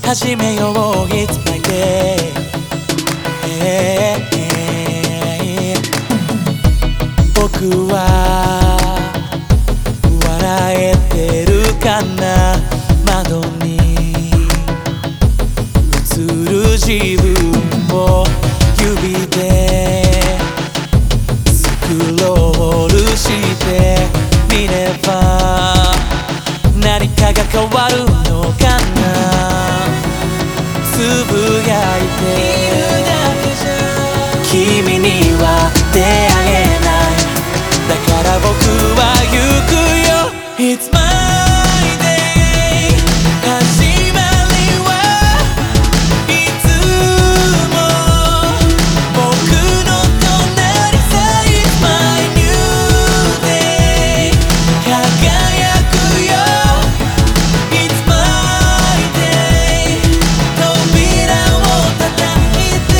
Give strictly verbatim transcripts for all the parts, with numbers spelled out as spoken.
始めよう It's my day、えーえー、僕は笑えてるかな、窓に映る自分を指でスクロールしてみれば何かが変わるのかな、つぶやいているだけじゃ君には出会えない、だから僕は行くよ It's my day、 始まりはいつも僕の隣さ It's my new day、 輝くよ It's my day、 扉を叩いて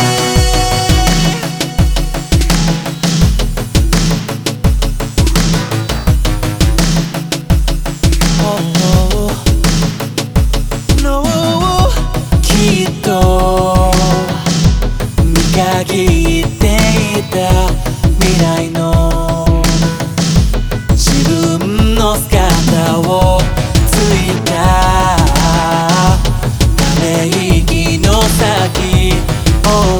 きっと見限っていた未来の自分の姿をついたため息の先追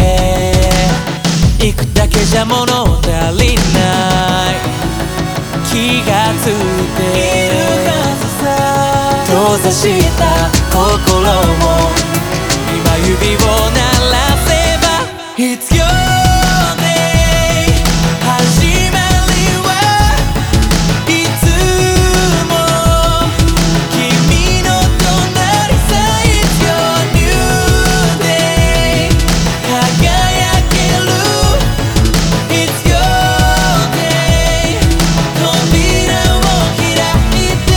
っていくだけじゃ物足りない、気がついているはずさ、閉ざした心も今指を鳴らせば It's your day、 始まりはいつも君の隣さ It's your new day、 輝ける It's your day、 扉を開いて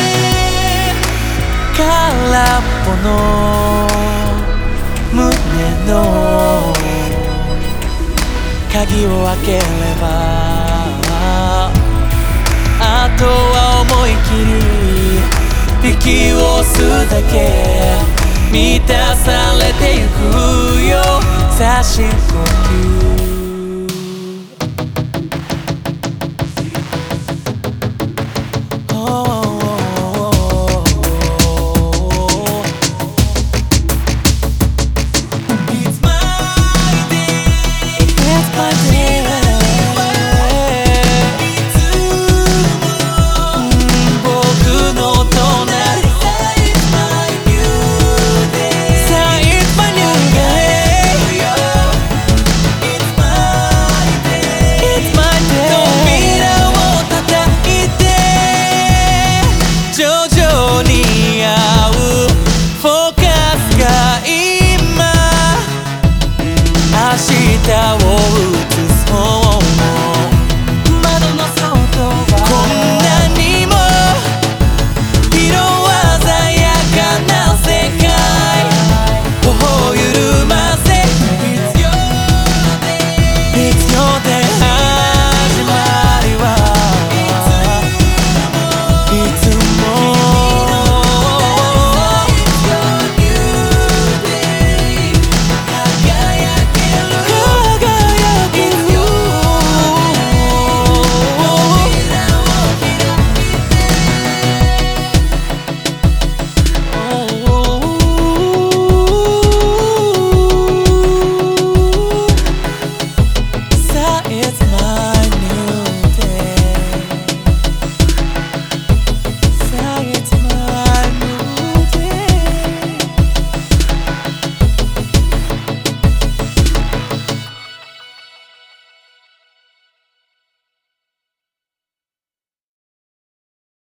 空っぽの胸の鍵を開ければあとは思い切り息を吸うだけ満たされてゆくよ、差し呼吸